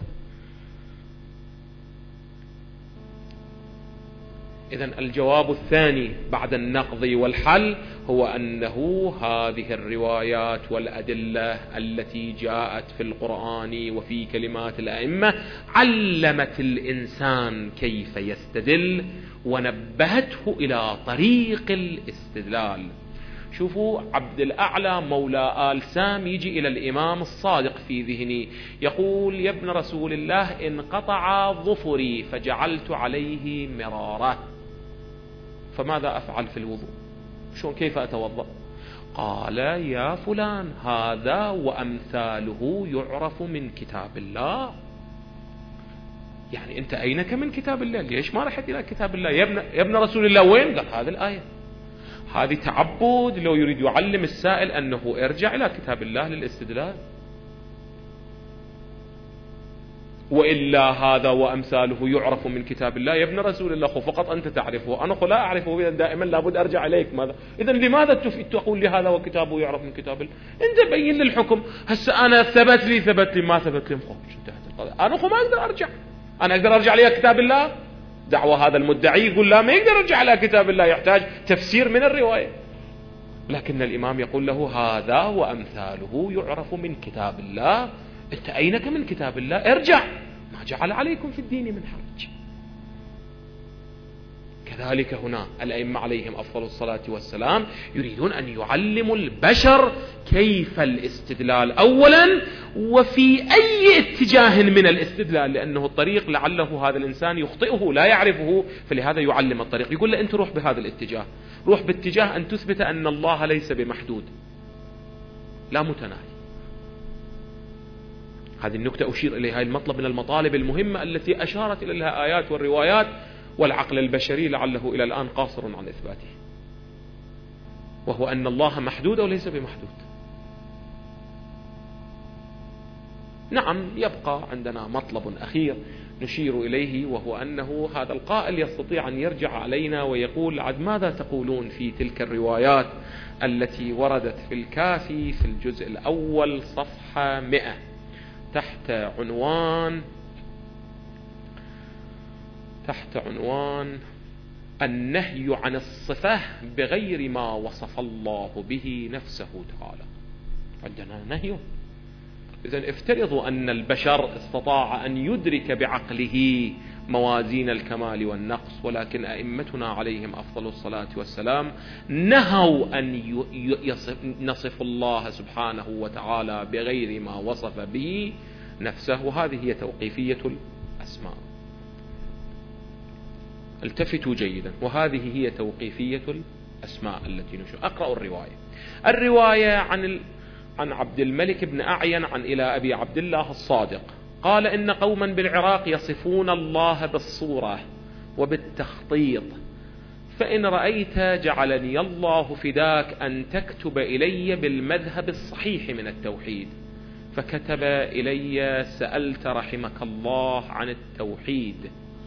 إذن الجواب الثاني بعد النقض والحل هو أنه هذه الروايات والأدلة التي جاءت في القرآن وفي كلمات الأئمة علمت الإنسان كيف يستدل، ونبهته إلى طريق الاستدلال. شوفوا عبد الأعلى مولى آل سام يجي إلى الإمام الصادق في ذهني يقول: يا ابن رسول الله انقطع ظفري فجعلت عليه مرارة، فماذا أفعل في الوضوء؟ شلون كيف أتوضأ؟ قال: يا فلان هذا وأمثاله يعرف من كتاب الله. يعني أنت أينك من كتاب الله؟ ليش ما رحت إلى كتاب الله؟ يا ابن, يا ابن رسول الله وين؟ قال: هذه الآية. هذه تعبد لو يريد يعلم السائل أنه ارجع إلى كتاب الله للاستدلال، وإلا هذا وأمثاله يعرف من كتاب الله. يا ابن رسول الله خو فقط أنت تعرفه، أنا خو لا أعرفه، إذا دائما لابد أرجع إليك. ماذا إذا لماذا تقول لي هذا وكتابه يعرف من كتاب الله؟ أنت بين لي الحكم. هسه أنا ثبت لي ثبت لي ما ثبت لي أنا خو ما أقدر أرجع. أنا أقدر أرجع لي كتاب الله؟ دعوة هذا المدعي يقول لا ما يقدر يرجع على كتاب الله، يحتاج تفسير من الرواية. لكن الإمام يقول له هذا وأمثاله يعرف من كتاب الله. أنت أينك من كتاب الله؟ ارجع، ما جعل عليكم في الدين من حرج. كذلك هنا الأئمة عليهم أفضل الصلاة والسلام يريدون أن يعلموا البشر كيف الاستدلال أولا، وفي أي اتجاه من الاستدلال، لأنه الطريق لعله هذا الإنسان يخطئه لا يعرفه، فلهذا يعلم الطريق. يقول له أنت روح بهذا الاتجاه، روح باتجاه أن تثبت أن الله ليس بمحدود لا متناهي. هذه النكتة أشير إليها، المطلب من المطالب المهمة التي أشارت إليها آيات والروايات، والعقل البشري لعله إلى الآن قاصر عن إثباته، وهو أن الله محدود أو ليس بمحدود. نعم، يبقى عندنا مطلب أخير نشير إليه، وهو أنه هذا القائل يستطيع أن يرجع علينا ويقول: عد ماذا تقولون في تلك الروايات التي وردت في الكافي في الجزء الأول صفحة مئة تحت عنوان تحت عنوان النهي عن الصفة بغير ما وصف الله به نفسه تعالى. عندنا نهي. إذن افترضوا أن البشر استطاع أن يدرك بعقله موازين الكمال والنقص، ولكن أئمتنا عليهم أفضل الصلاة والسلام نهوا أن يصف نصف الله سبحانه وتعالى بغير ما وصف به نفسه، وهذه هي توقيفية الأسماء. التفتوا جيدا، وهذه هي توقيفية الأسماء التي نشوف. أقرأ الرواية. الرواية عن ال... عن عبد الملك بن أعين عن إلى أبي عبد الله الصادق قال: إن قوما بالعراق يصفون الله بالصورة وبالتخطيط، فإن رأيت جعلني الله فداك أن تكتب إلي بالمذهب الصحيح من التوحيد. فكتب إلي: سألت رحمك الله عن التوحيد.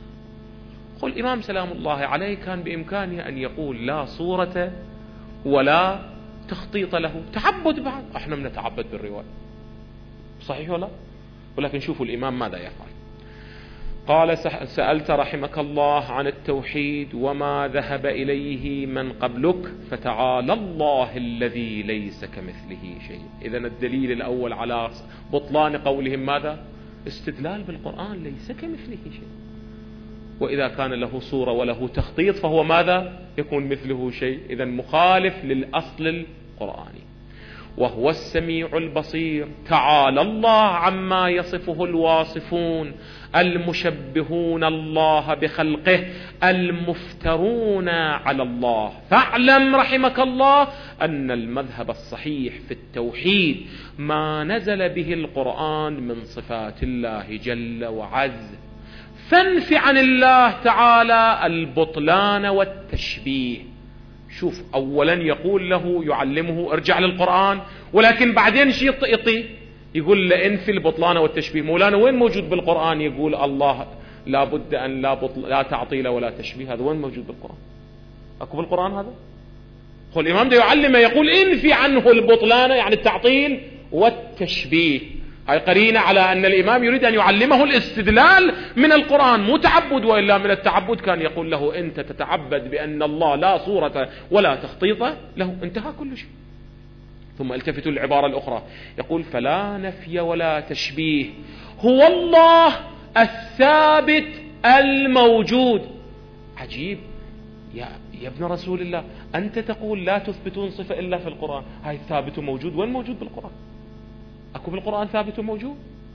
قل الإمام سلام الله عليه كان بإمكانه أن يقول: لا صورة ولا تخطيط له، تعبد بعد، احنا بنتعبد بالرواية، صحيح ولا؟ ولكن شوفوا الإمام ماذا يفعل. قال: سألت رحمك الله عن التوحيد وما ذهب إليه من قبلك، فتعالى الله الذي ليس كمثله شيء. إذن الدليل الأول على بطلان قولهم ماذا؟ استدلال بالقرآن، ليس كمثله شيء. وإذا كان له صورة وله تخطيط فهو ماذا؟ يكون مثله شيء. إذن مخالف للأصل القرآني. وهو السميع البصير، تعالى الله عما يصفه الواصفون المشبهون الله بخلقه المفترون على الله. فاعلم رحمك الله أن المذهب الصحيح في التوحيد ما نزل به القرآن من صفات الله جل وعز، فانف عن الله تعالى البطلان والتشبيه. شوف، أولا يقول له يعلمه ارجع للقرآن، ولكن بعدين شيء يطي يقول له انفي البطلان والتشبيه. مولانا وين موجود بالقرآن يقول الله لا بد أن لا, بطل لا تعطيل ولا تشبيه؟ هذا وين موجود بالقرآن؟ أكو بالقرآن هذا؟ هو الإمام ده يعلمه يقول انفي عنه البطلان يعني التعطيل والتشبيه. هاي قرينة على أن الإمام يريد أن يعلمه الاستدلال من القرآن، مو تعبد، وإلا من التعبد كان يقول له أنت تتعبد بأن الله لا صورة ولا تخطيط له، انتهى كل شيء. ثم التفتوا العبارة الأخرى يقول: فلا نفي ولا تشبيه، هو الله الثابت الموجود. عجيب يا, يا ابن رسول الله، أنت تقول لا تثبتون صفة إلا في القرآن، هاي الثابت موجود، وين موجود بالقرآن؟ أكو بالقرآن ثابت موجود؟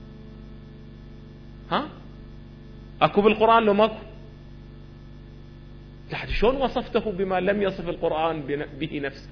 ها؟ أكو بالقرآن لو ماكو؟ يعني شلون وصفته بما لم يصف القرآن به نفسه؟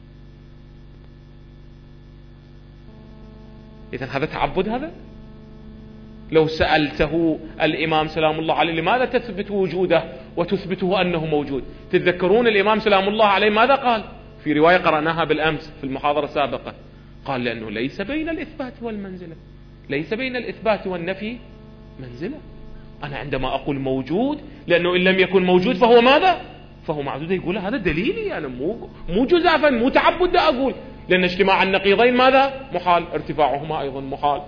إذن هذا تعبد. هذا لو سألته الإمام سلام الله عليه لماذا تثبت وجوده وتثبته أنه موجود، تتذكرون الإمام سلام الله عليه ماذا قال في رواية قرأناها بالأمس في المحاضرة السابقة؟ قال: لأنه ليس بين الإثبات والمنزلة، ليس بين الإثبات والنفي منزلة. أنا عندما أقول موجود، لأنه إن لم يكن موجود فهو ماذا؟ فهو معدود. يقول هذا دليلي أنا، مو مو جزافا، مو تعبد أقول، لأن اجتماع النقيضين ماذا؟ محال، ارتفاعهما أيضا محال.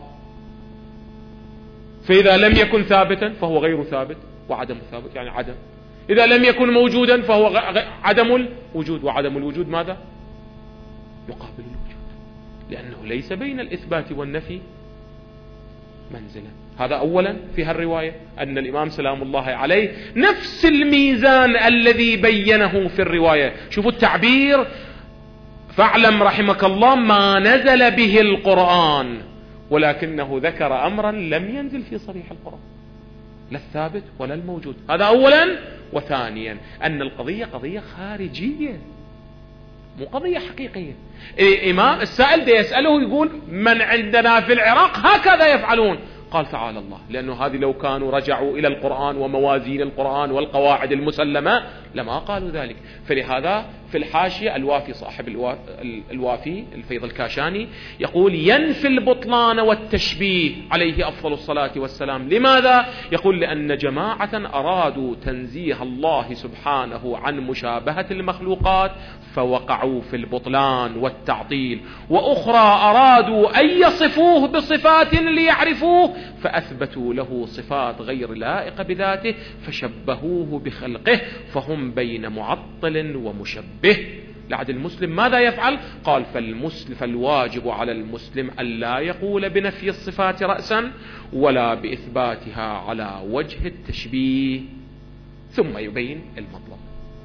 فإذا لم يكن ثابتا فهو غير ثابت، وعدم ثابت يعني عدم. إذا لم يكن موجودا فهو عدم الوجود، وعدم الوجود ماذا؟ يقابل الوجود، لأنه ليس بين الإثبات والنفي منزلة. هذا أولا في هالرواية، أن الإمام سلام الله عليه نفس الميزان الذي بينه في الرواية. شوفوا التعبير: فاعلم رحمك الله ما نزل به القرآن، ولكنه ذكر أمرا لم ينزل في صريح القرآن، لا الثابت ولا الموجود. هذا أولا. وثانيا أن القضية قضية خارجية، مو قضية حقيقية. الإمام السائل ده يسأله يقول من عندنا في العراق هكذا يفعلون، قال تعالى الله، لأنه هذه لو كانوا رجعوا إلى القرآن وموازين القرآن والقواعد المسلمة لما قالوا ذلك. فلهذا في الحاشية الوافي صاحب الوافي الفيض الكاشاني يقول ينفي البطلان والتشبيه عليه أفضل الصلاة والسلام. لماذا؟ يقول لأن جماعة أرادوا تنزيه الله سبحانه عن مشابهة المخلوقات فوقعوا في البطلان والتعطيل، وأخرى أرادوا أن يصفوه بصفات ليعرفوه فأثبتوا له صفات غير لائقة بذاته فشبهوه بخلقه، فهم بين معطل ومشبه. لعد المسلم ماذا يفعل؟ قال فالمسلم فالواجب على المسلم ألا يقول بنفي الصفات رأسا ولا بإثباتها على وجه التشبيه، ثم يبين المطلب.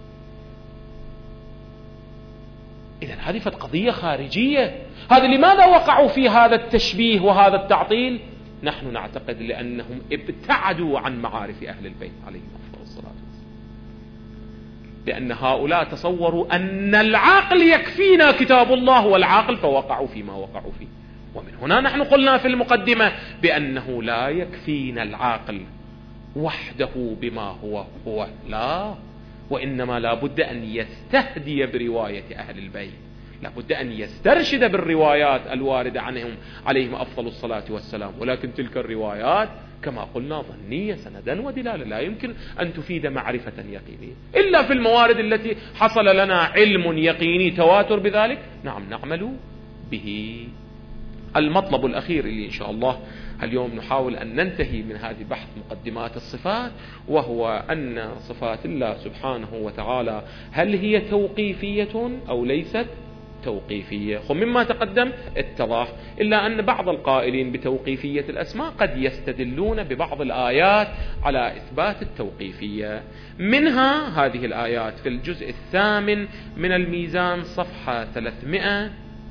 إذن هذه قضية خارجية. هذا لماذا وقعوا في هذا التشبيه وهذا التعطيل؟ نحن نعتقد لأنهم ابتعدوا عن معارف أهل البيت عليهم أفضل الصلاة والسلام، لأن هؤلاء تصوروا أن العقل يكفينا كتاب الله والعقل فوقعوا فيما وقعوا فيه. ومن هنا نحن قلنا في المقدمة بأنه لا يكفينا العقل وحده بما هو هو، لا، وإنما لا بد أن يستهدي برواية أهل البيت، لا بد أن يسترشد بالروايات الواردة عنهم عليهم أفضل الصلاة والسلام. ولكن تلك الروايات كما قلنا ظنية سندا ودلالة، لا يمكن أن تفيد معرفة يقينية إلا في الموارد التي حصل لنا علم يقيني تواتر بذلك، نعم نعمل به. المطلب الأخير اللي إن شاء الله اليوم نحاول أن ننتهي من هذه بحث مقدمات الصفات، وهو أن صفات الله سبحانه وتعالى هل هي توقيفية أو ليست توقيفية. مما تقدم اتضح، إلا أن بعض القائلين بتوقيفية الأسماء قد يستدلون ببعض الآيات على إثبات التوقيفية. منها هذه الآيات في الجزء الثامن من الميزان صفحة ثلاثمائة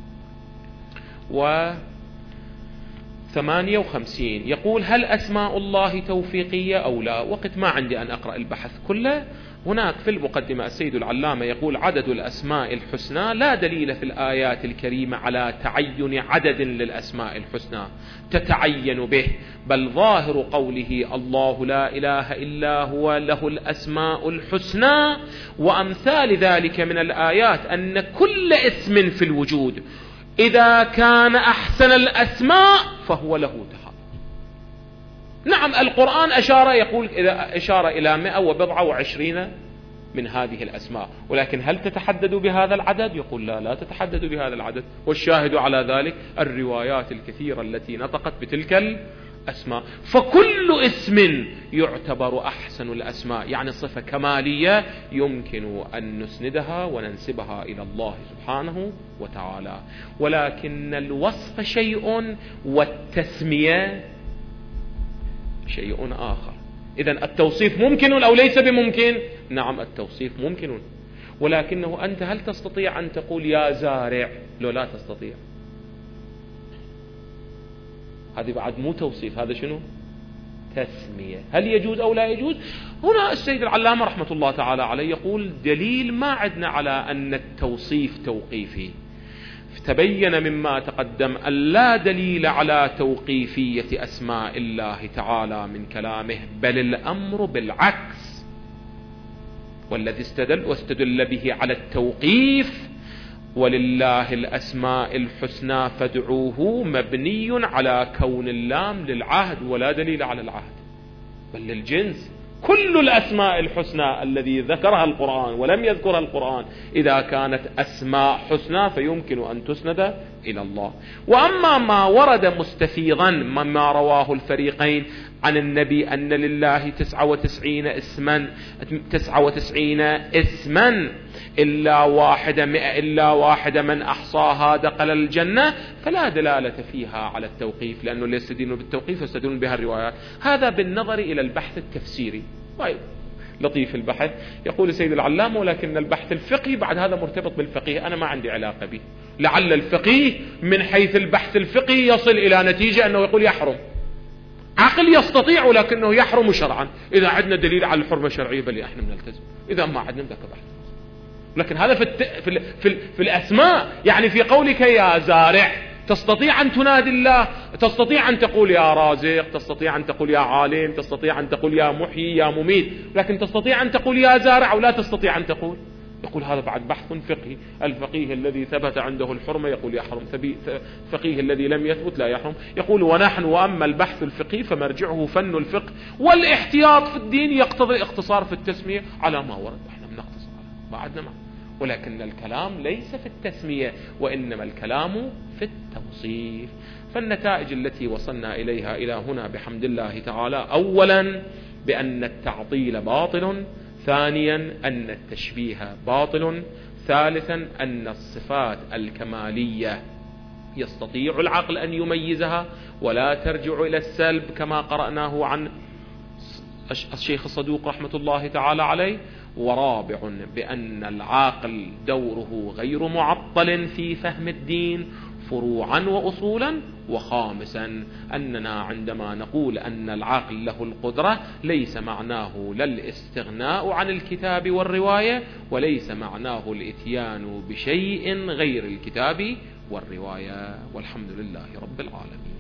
وثمانية وخمسين، يقول هل أسماء الله توفيقية أو لا؟ وقت ما عندي أن أقرأ البحث كله. هناك في المقدمة السيد العلامة يقول عدد الأسماء الحسنى لا دليل في الآيات الكريمة على تعين عدد للأسماء الحسنى تتعين به، بل ظاهر قوله الله لا إله إلا هو له الأسماء الحسنى وأمثال ذلك من الآيات أن كل اسم في الوجود إذا كان أحسن الأسماء فهو له تحقق. نعم القرآن أشار يقول إذا أشار إلى مئة وبضعة وعشرين من هذه الأسماء، ولكن هل تتحدد بهذا العدد؟ يقول لا لا تتحدد بهذا العدد، والشاهد على ذلك الروايات الكثيرة التي نطقت بتلك الأسماء. فكل اسم يعتبر أحسن الأسماء، يعني صفة كمالية يمكن أن نسندها وننسبها إلى الله سبحانه وتعالى، ولكن الوصف شيء والتسمية شيء آخر. إذن التوصيف ممكن أو ليس بممكن؟ نعم التوصيف ممكن، ولكنه أنت هل تستطيع أن تقول يا زارع؟ لو لا تستطيع، هذه بعد مو توصيف، هذا شنو؟ تسمية. هل يجوز أو لا يجوز؟ هنا السيد العلامة رحمة الله تعالى عليه يقول دليل ما عدنا على أن التوصيف توقيفي. تبين مما تقدم أن لا دليل على توقيفية أسماء الله تعالى من كلامه، بل الأمر بالعكس، والذي استدل واستدل به على التوقيف ولله الأسماء الحسنى فادعوه مبني على كون اللام للعهد ولا دليل على العهد بل للجنس. كل الأسماء الحسنى الذي ذكرها القرآن ولم يذكرها القرآن إذا كانت أسماء حسنى فيمكن أن تسند إلى الله. وأما ما ورد مستفيضا مما رواه الفريقين عن النبي أن لله تسعة وتسعين اسما تسعة وتسعين اسما إلا واحد مئة إلا واحد من أحصاها دخل الجنة، فلا دلالة فيها على التوقيف، لأنه اللي يستدلون بالتوقيف يستدلون بها الروايات. هذا بالنظر إلى البحث التفسيري. طيب لطيف البحث، يقول سيد العلامة ولكن البحث الفقهي بعد هذا مرتبط بالفقيه، أنا ما عندي علاقة به. لعل الفقيه من حيث البحث الفقهي يصل إلى نتيجة أنه يقول يحرم، عقل يستطيع ولكنه يحرم شرعا. إذا عندنا دليل على الحرمة الشرعية بل احنا بنلتزم، إذا ما عندنا ذاك بحث. لكن هذا في, الت... في, ال... في, ال... في الأسماء. يعني في قولك يا زارع تستطيع أن تنادي الله، تستطيع أن تقول يا رازق، تستطيع أن تقول يا عالم، تستطيع أن تقول يا محيي يا مميت، لكن تستطيع أن تقول يا زارع أو لا تستطيع أن تقول. يقول هذا بعد بحث فقهي. الفقيه الذي ثبت عنده الحرمة يقول يحرم، الفقيه الذي لم يثبت لا يحرم. يقول ونحن وأما البحث الفقهي فمرجعه فن الفقه، والاحتياط في الدين يقتضي الاختصار في التسمية على ما ورد. احنا بنقتصر على ما عندنا معه، ولكن الكلام ليس في التسمية، وإنما الكلام في التوصيف. فالنتائج التي وصلنا إليها إلى هنا بحمد الله تعالى: أولا بأن التعطيل باطل، ثانيا أن التشبيه باطل، ثالثا أن الصفات الكمالية يستطيع العقل أن يميزها ولا ترجع إلى السلب كما قرأناه عن الشيخ الصدوق رحمة الله تعالى عليه، ورابع بأن العاقل دوره غير معطل في فهم الدين فروعا وأصولا، وخامسا أننا عندما نقول أن العقل له القدرة ليس معناه لا الاستغناء عن الكتاب والرواية، وليس معناه الاتيان بشيء غير الكتاب والرواية. والحمد لله رب العالمين.